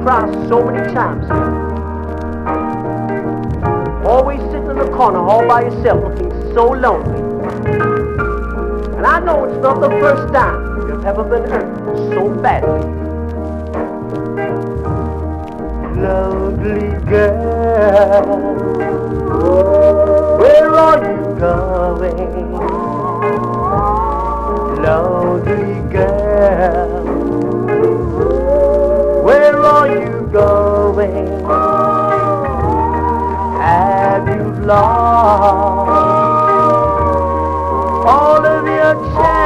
cry so many times. Always sitting in the corner all by yourself looking so lonely. And I know it's not the first time you've ever been hurt so badly. Lonely girl, where are you going? Lonely girl, where are you going? Have you lost all of your chances?